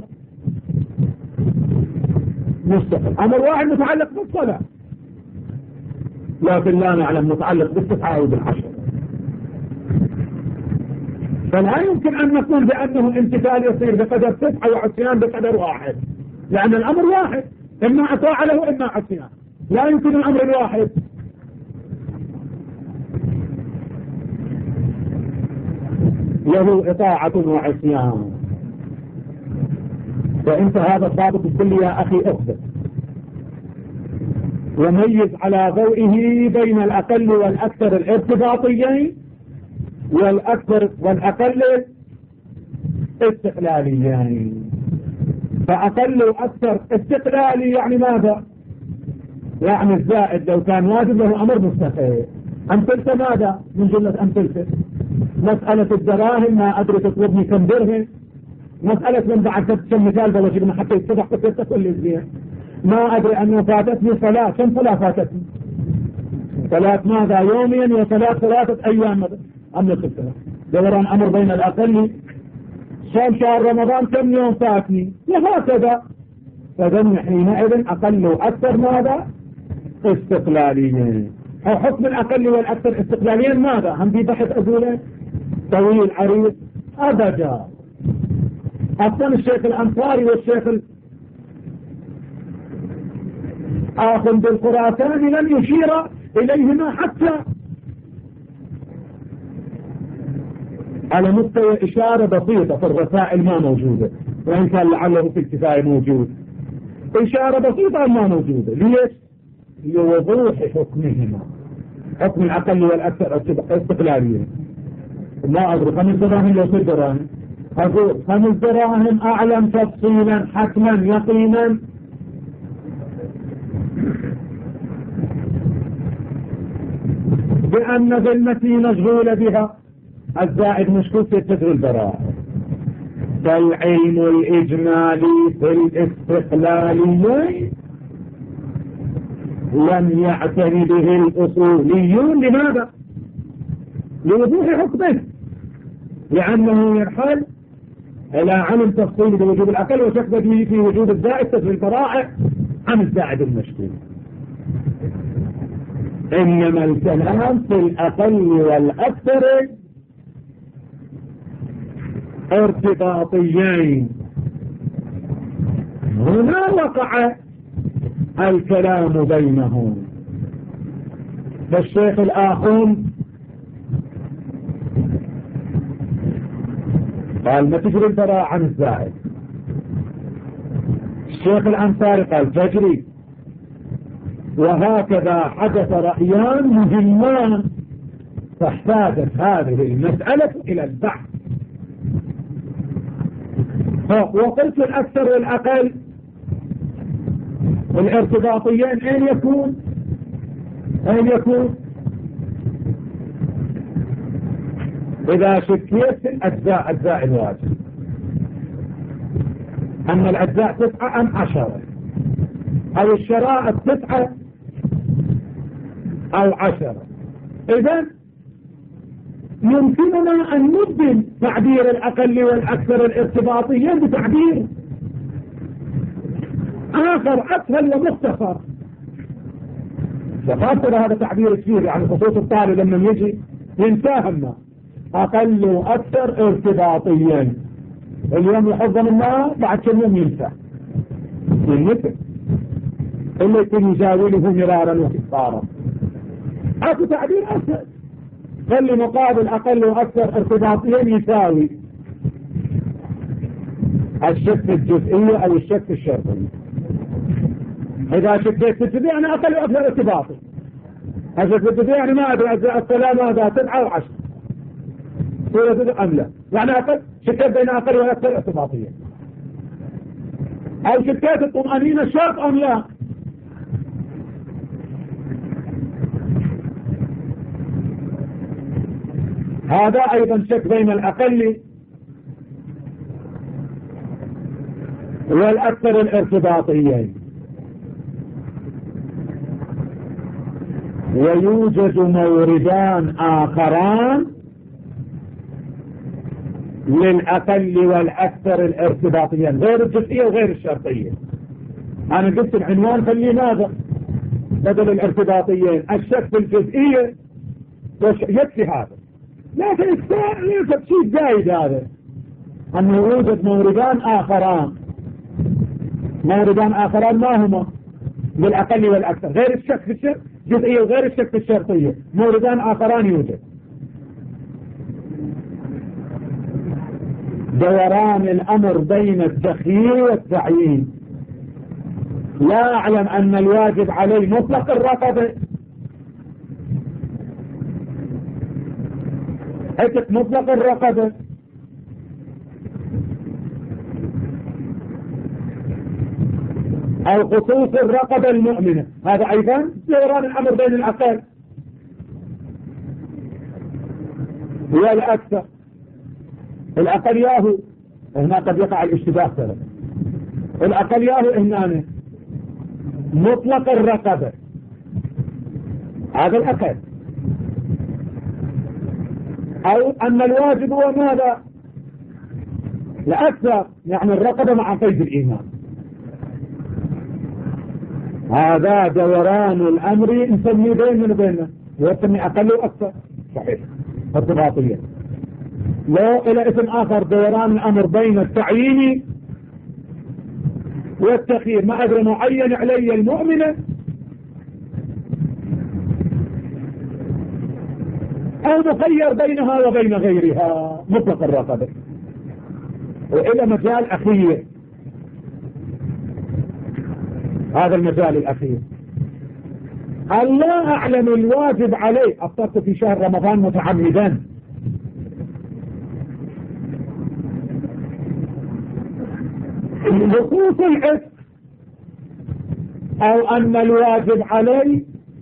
مستقل. أمر واحد متعلق بالصلاة، لكن لا نعلم متعلق بالتسعة أو بالعشر. فلا يمكن أن نقول بأنه امتثال يصير بقدر 9 وعصيان بقدر واحد، لأن الأمر واحد، إما أطاع له إما عصيان، لا يمكن الأمر الواحد. له إطاعة وعصيان. فأنت هذا الضابط الكل يا أخي أخذ وميز على ضوئه بين الأقل والأكثر الارتباطيين والأكثر والأقل استقلاليين. فأقل وأكثر استقلالي يعني ماذا؟ يعني الزائد لو كان واجب له أمر مستقل. أمثلته ماذا من جملة أمثلته؟ مسألة الدراهم، ما أدري تطلبني كم درهم. مسألة من بعد كم مثال بوجبنا حتى يتضح كثيرة كل الزين. ما أدري أنه فاتتني صلاة، كم صلاة فاتتني؟ صلاة ماذا يوميا وصلاة 3 أيام أم الصلاة. دوران أمر بين الأقل. صوم شهر رمضان كم يوم فاتني وهكذا. فذن حينئذ أقل وأكثر ماذا؟ استقلاليين. أو حكم الأقل والأكثر استقلاليين ماذا؟ هم في بحث أقوله طويل عريض أبدا. أصلا الشيخ الأنصاري والشيخ آخذ بالخراساني لن يشير إليهما حتى على مستوى إشارة بسيطة في الرسائل ما موجودة، وإن كان لعله في الكفاية موجود. إشارة بسيطة ما موجودة. ليش؟ لوضوح حكمهما، حكم الأقل والأكثر استقلالية. ما أدري 5 دراهم لو 6 دراهم، أقول 5 دراهم أعلم تفصيلا حتما يقينا بأن ذمتي مشغولة بها. الزائد مشكوك في التشغيل دراهم. فالعلم الإجمالي في الاستقلاليين لم يعتني به الأصوليون. لماذا؟ لوضوح حكمه، لأنه يرحل إلى علم تفصيل بوجوب الأقل وشك به في وجوب الزائد تشغيل الفرائع عن الزائد المشكوك. إنما الكلام في الأقل والأكثر ارتباطيين. هنا وقع الكلام بينهم. فالشيخ الآخون قال ما تجري البراء عن الزائد. الشيخ الأنصاري قال تجري. وهكذا حدث رأيان مهمان، فاحتاجت هذه المسألة إلى البحث. وقلت الأكثر والأقل الارتباطيين أين يكون؟ أين يكون؟ إذا شكيت الأجزاء، أجزاء الواجب، أما الأجزاء 9 أم 10، أو الشرائط 9 أو 10. إذن يمكننا أن نبدل تعبير الأقل والأكثر الارتباطيين بتعبير آخر أسهل ومختصر. وخاصة هذا تعبير كثير، يعني خصوص الطالب لما يجي ينتهمنا أقل وأكثر ارتباطيين. اليوم يحضن النار بعد كم يوم ينسى ينسى اللي يكون يجاوله مرارا وكفارا. أكو تعبير أسهل، خلي مقابل أقل وأكثر ارتباطيين يساوي الشك الجزئية أو الشك الشرطي. إذا شكيت في الجزئية أنا أقل وأكثر ارتباطي، هذا في الجزئية يعني ما أدري أجزاء الصلاة ماذا 7 و10 سورة أم لا، يعني أقل شكيت بين أقل وأكثر ارتباطيين. أو شكيت الطمأنينة شرط أم لا. هذا أيضا شك بين الأقل والأكثر الارتباطيين. ويوجد موردان آخران للأقل والأكثر الارتباطيين غير الجزئية وغير الشرطية. أنا قلت العنوان خليه ماذا بدل الارتباطيين؟ الشك في الجزئية يكفي هذا، لكن يكفي شيء زايد هذا أنه يوجد موردان آخران. موردان آخران ما هما؟ للأقل والأكثر، غير الشك في الجزئية وغير الشك في الشرطية، موردان آخران يوجد. دوران الأمر بين التخيير والتعيين. لا أعلم أن الواجب عليه مطلق الرقبة، حكت مطلق الرقبة، أو خصوص الرقبة المؤمنة، هذا أيضا دوران الأمر بين الأقل والأكثر. الأقل ياهو هنا قد يقع الاشتباه ترى. الأقل ياهو هنا مطلق الرقبة، هذا الأقل، أو أن الواجب هو ماذا؟ الأكثر، يعني الرقبة مع قيد الإيمان. هذا دوران الأمر نسميه بين من بينه، ويسمي أقل وأكثر، صحيح ارتباطيا. لو إلى اسم آخر دوران الأمر بين التعيين والتخيير، ما أدري معين علي المؤمنة أو مخير بينها وبين غيرها، مطلق الرقبة. وإلى مجال أخير، هذا المجال الأخير. الله أعلم الواجب عليه. أفطرت في شهر رمضان متعمدا، لخصوص العتق، أو أن الواجب عليه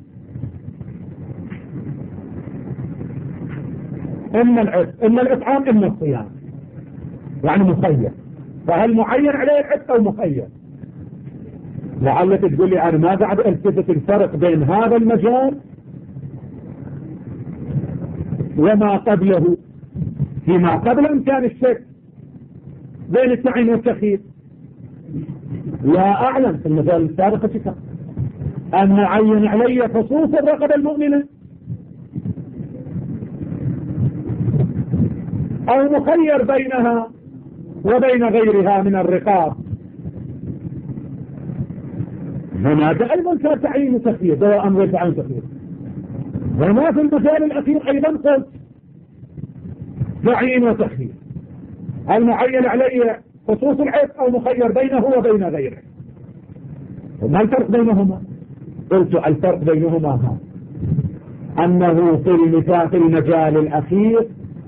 إما العتق إما الإطعام إما الصيام، يعني مخير. فهل معين عليه العتق أو مخير؟ لعلك تقول لي أنا ما قاعد ألتفت الفرق بين هذا المجال وما قبله، فيما قبل إمكان الشك بين التعيين والتخيير. لا أعلم في المجال السابق شكا أن عين علي خصوص الرقبة المؤمنة، أو مخير بينها وبين غيرها من الرقاب. هناك أيضا كان تعيين وتخيير، دواء أمر تعيين وتخيير. وما في المجال الأخير أيضا قلت تعيين وتخيير، المعين علي خصوص العتق أو مخير بينه وبين غيره. ما الفرق بينهما؟ قلت الفرق بينهما هذا، أنه في المجال الأخير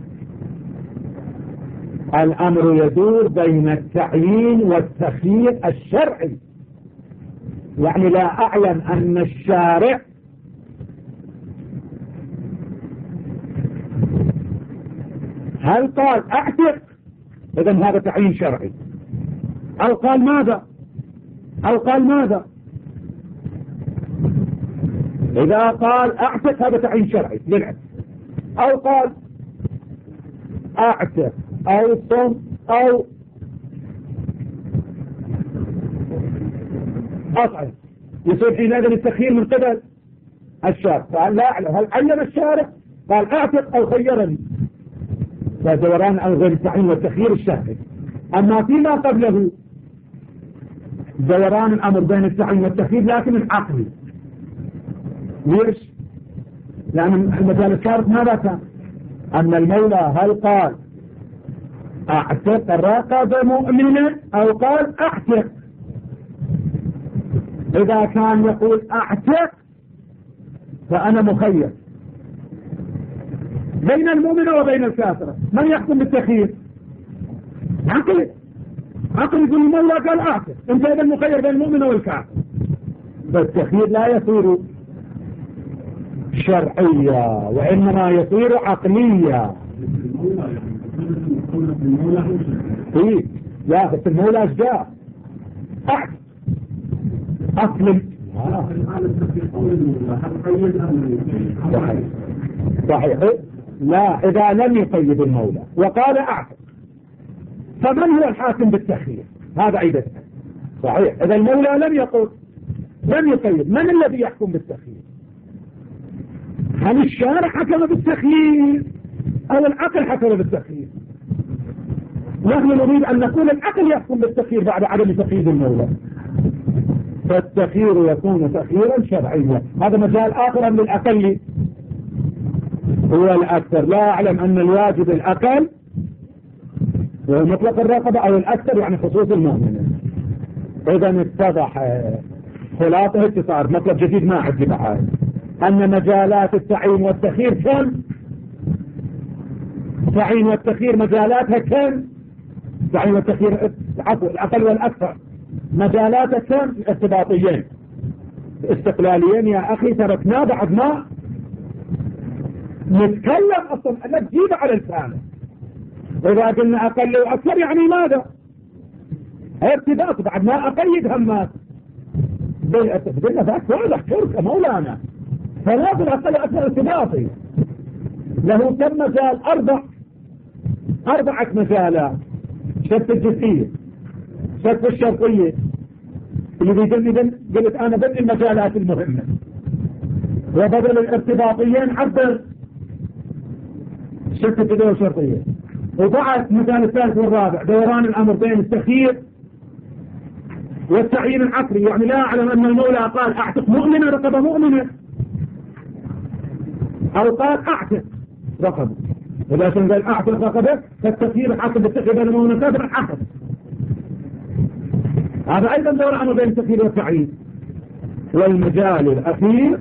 الأمر يدور بين التعيين والتخيير الشرعي. يعني لا أعلم أن الشارع هل قال أعتق إذن هذا تعيين شرعي، أو قال ماذا؟ إذا قال أعتق هذا تعيين شرعي للعتق، أو قال أعتق أو صم أو أطعم، يصير حينئذ التخيير من قبل الشارع. قال لا أعلم هل عين الشارع قال أعتق أو خيرني، فدوران أو غير التعيين والتخيير الشرعي. أما فيما قبله دوران الأمر بين التعيين والتخيير لكن العقلي. ليش؟ لأن المجال السابق ماذا كان؟ أن المولى هل قال أعتق الرقبة مؤمنة أو قال أعتق؟ إذا كان يقول أعتق فأنا مخير بين المؤمنة وبين الكافرة، من يحكم بالتخيير؟ عقل يقول المولى قال أعتق، انت إذا مخير بين المؤمنة والكافر. فالتخيير لا يصير شرعية وإنما يصير عقلية. إيه يا أخي المولى أشجاع أصل صحيح. لا، إذا لم يقيد المولى وقال أعتق، فمن هو الحاكم بالتخيير؟ هذا عيبته. صحيح، إذا المولى لم يقل، لم يقيد، من الذي يحكم بالتخيير؟ هل الشارع حكم بالتخيير أو العقل حكم بالتخيير؟ نحن نريد أن نقول العقل يحكم بالتخيير بعد عدم تقييد المولى، فالتخيير يكون تخييرا شرعيا. هذا مجال آخر من الأقل هو الأكثر. لا أعلم أن الواجب الأقل هو مطلق الرقبة أو الأكثر يعني خصوص المؤمنين. إذا اتضح خلاصة اتصار مطلب جديد ما عندي بعد أن مجالات التعيين والتخيير كم؟ التعيين والتخيير مجالاتها كم؟ التعيين والتخيير عفوا الأقل والأكثر مجالاتها كم؟ ارتباطيين استقلاليين. يا أخي تركنا بعد ما نتكلم أصلا لا تجيب على لسانه. إذا قلنا أقل وأكثر يعني ماذا؟ ارتباط بعد ما أقيد همات بدنا ذاك واضح شركة مولانا. فلاف الأقل أكثر ارتباطي له كم مجال؟ أربعة مجالات: شف الجزئية، شف الشرطية اللي بيجنبن قلت أنا بدي المجالات المهمة، وبدل الارتباطيين عبر شف الجزئية والشرطية، وضعت مجال الثالث والرابع دوران الأمر بين التخيير والتعيين العقلي. يعني لا أعلم أن المولى قال أعتق مؤمنة رقبة مؤمنة أو قال أعتق رقبة. إذا كان قال أعتق رقبة فالتخيير العقل بالتخيير بين المؤمنة كافر العقل. هذا أيضا دوران الأمر بين التخيير والتعيين. والمجال الأخير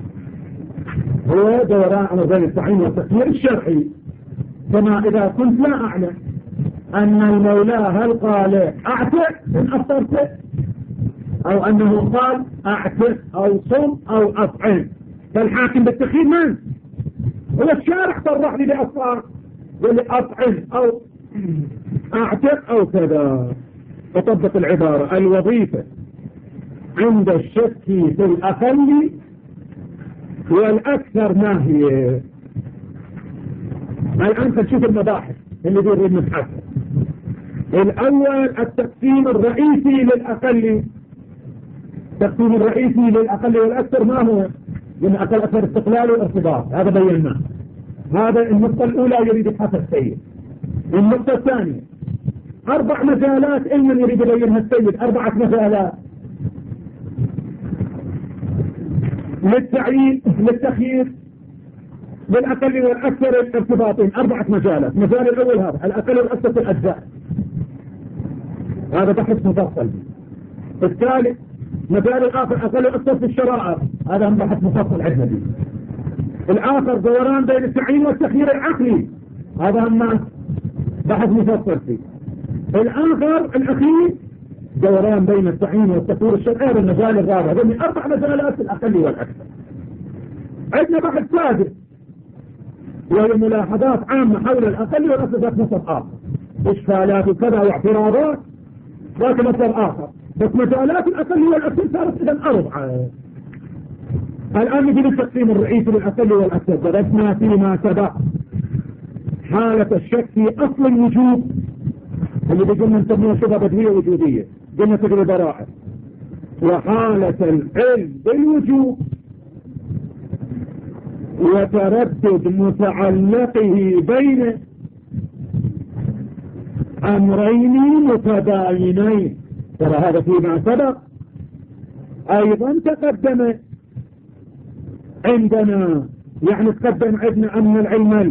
هو دوران الأمر بين التعيين والتخيير الشرعي. كما إذا كنت لا أعلم أن المولى هل قال أعتق إن أفطرت أو أنه قال أعتق أو صم أو أطعم، فالحاكم بالتخيير من؟ هو الشارع صرح لي بأصفار يقول لي أطعم أو أعتق أو كذا. تطبق العبارة. الوظيفة عند الشك في الأقل والأكثر ما هي؟ الآن تشوف المباحث اللي بيريد نبحثها. الأول التقسيم الرئيسي للأقل. التقسيم الرئيسي للأقل والأكثر ما هو؟ لأن أقل أكثر استقلال والارتباط، هذا بيناه. هذا النقطة الأولى يريد يبحثها السيد. النقطة الثانية 4 مجالات علم يريد يبينها السيد، 4 مجالات للتعيين للتخيير للأقل والأكثر ارتباطين، 4 مجالات. مجال الأول هذا الأقل والأكثر في الأجزاء، هذا بحث مفصل. الثالث مجال الآخر أقل والأكثر في الشرائع، هذا هم بحث مفصل عندنا دي. الآخر دوران بين التعيين والتخيير العقلي، هذا هم بحث مفصل فيه. الآخر الأخير دوران بين التعيين والتخيير الشرعي، هذا المجال الرابع. هذين 4 مجالات في الأقل والأكثر. عندنا بحث سادس وهي ملاحظات عامة حول الأقل والأكثر ذات مطلب آخر، إشكالات وكذا واعتراضات ذات مطلب آخر. بس مجالات الأقل والأكثر صارت إذا 4. الآن نجي للتقسيم الرئيسي للأقل والأكثر. درسنا فيما سبق حالة الشك في أصل الوجود اللي بيقولنا نسميها شبه بدوية وجودية، قلنا تجري براءة، وحالة العلم بالوجود وتردد متعلقه بين أمرين متباينين. ترى هذا فيما سبق أيضا تقدم عندنا، يعني تقدم عندنا أن العلم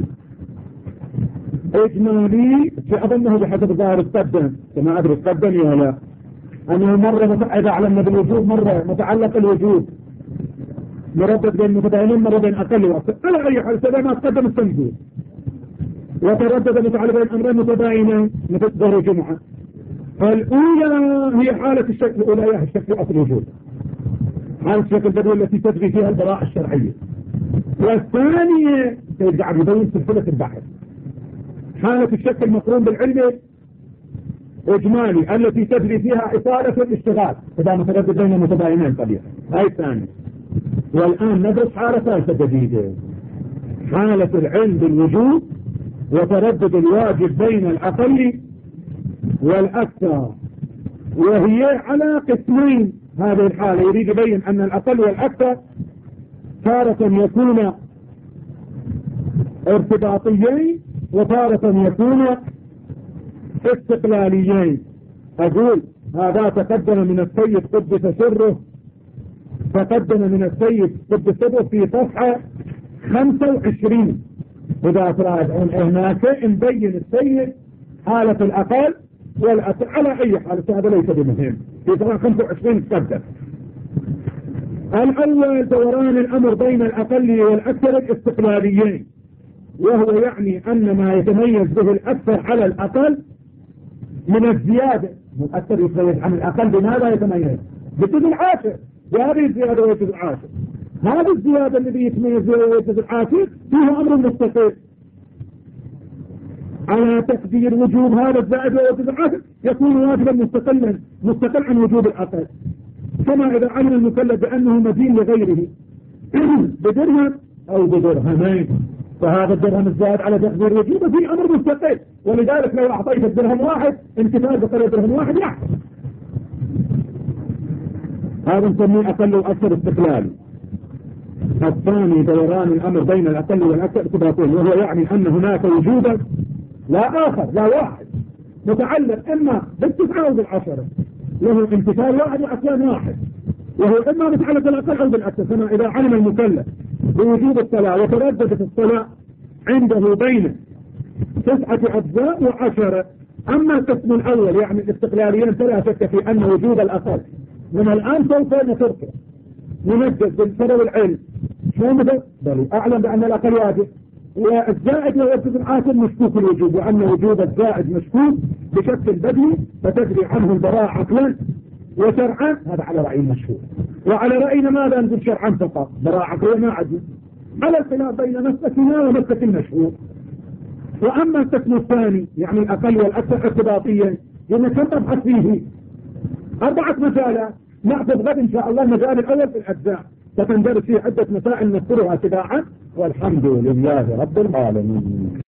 الإجمالي أظنه بحسب الظاهر تقدم، كما أدري تقدم يا لا، أنه مرة إذا أعلمنا بالوجود مرة متعلق الوجود مردد بين متباينين، مرة بين أقل وأكثر. على أي حال سبب ما تقدم التنزيل وتردد متعلق بين أمرين متباينين مثل ظهر جمعة. فالأولى هي حالة الشكل الأولى، هي الشكل أصل الوجود، حالة الشكل البدوي التي تجري فيها البراءة الشرعية. والثانية يرجع يبين سلسلة البحث، حالة الشكل المقرون بالعلم إجمالي التي تجري فيها إطالة الاشتغال إذا متردد بين المتباينين طبيعي. هاي الثانية. والآن ندرس حالة ثالثة جديدة، حالة العلم بالوجوب وتردد الواجب بين الأقل والأكثر، وهي على قسمين. هذه الحالة يريد يبين أن الأقل والأكثر تارة يكون ارتباطيين وتارة يكون استقلاليين. أقول هذا تقدم من السيد قدس سره، تقدم من السيد قدس سره في صفحة 25. إذا تراجعون هناك نبين السيد حالة الأقل والأكثر على أي حالة، هذا ليس بمهم. في صفحة 25 تقدم الأول دوران الأمر بين الأقل والأكثر الاستقلاليين، وهو يعني أن ما يتميز به الأكثر على الأقل من الزيادة. الأكثر يتميز عن الأقل بماذا يتميز؟ بالجزء العاشر، وهذه الزيادة والجزء العاشر. هذه الزيادة الذي يتميز بها والجزء العاشر فيها أمر مستقل على تقدير وجوب هذا الزائد والجزء العاشر يكون واجبا مستقل عن وجوب الأقل، كما إذا علم المكلف بأنه مدين لغيره بدرهم أو بدرهمين، فهذا الدرهم الزائد على تقدير وجوبه في أمر مستقل، ولذلك لو أعطيت الدرهم واحد امتثال بقدر درهم واحد يحصل. هذا نسميه أقل وأكثر استقلال. الثاني دوران الأمر بين الأقل والأكثر ارتباطين، وهو يعني أن هناك وجوبا لا آخر لا واحد متعلق إما بالتسعة أو بالعشرة، له امتثال واحد وأكوان واحد، وهو إما متعلق بالأقل أو بالأكثر. كما إذا علم المكلف بوجوب الصلاة وترددت الصلاة عنده بين 9 أجزاء و10. أما القسم الأول يعني الاستقلاليين فلا شك في أن وجوب الأقل من الآن سوف نتركه نمجد بالسبب العلم شو مثل بل أعلم بأن الأقل واجب، والزائد والجزء العاشر مشكوك الوجوب، وأن وجوب الزائد مشكوك بشكل بدني فتجري عنه البراءة عقلا وشرعا. هذا على رأي المشهور، وعلى رأينا ماذا نقول شرعا فقط، براءة عقلا ما عدل، على الخلاف بين مسلكنا ومسلك المشهور. وأما القسم الثاني يعني الأقل والأكثر ارتباطيا كم تبحث فيه 4 مجالات، نأخذ غد إن شاء الله المجال الأول في الأجزاء، ستندرس فيه عدة مسائل نذكرها تباعا، والحمد لله رب العالمين.